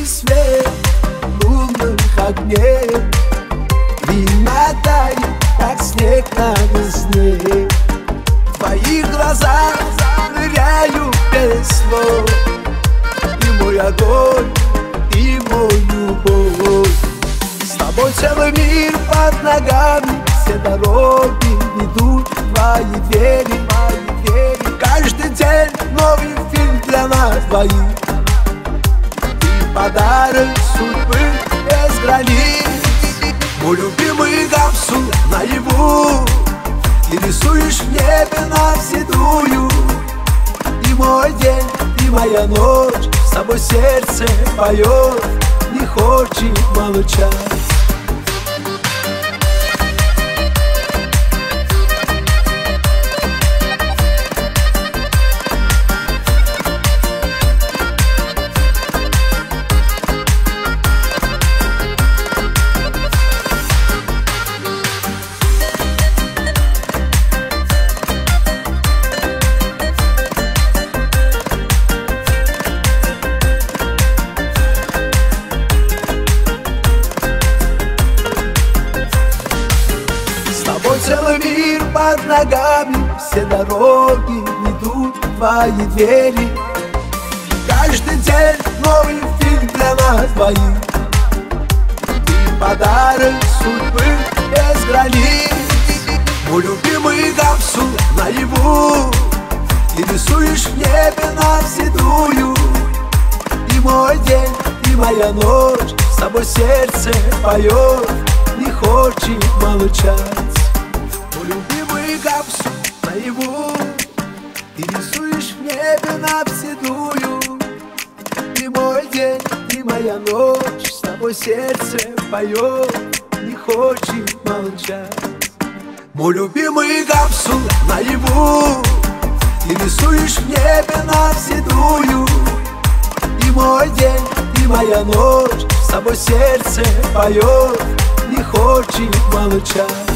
Тусклый свет лунных огней время тает, как снег на весне. В твоих глазах ныряю без слов, и мой огонь, и мой любовь. С тобой целый мир под ногами, все дороги ведут в твои двери. Каждый день новый фильм для нас двоих. Ты подарок судьбы без границ. Мой любимый Гапсу наяву. Ты рисуешь в небе навседую. И мой день, и моя ночь, с тобой сердце поет, не хочет молчать. Целый мир под ногами, все дороги ведут в твои двери. Каждый день новый фильм для нас двоих. Ты подарок судьбы без границ. Мой любимый Гапсу наяву. Ты рисуешь в небе навседую. И мой день, и моя ночь, с тобой сердце поет, не хочет молчать. Мой любимый Гапсу наяву. Ты рисуешь в небе навседую. И мой день, и моя ночь, с тобой сердце поет, не хочет молчать. Мой любимый Гапсу наяву. Ты рисуешь в небе навседую. И мой день, и моя ночь, с тобой сердце поет, не хочет молчать.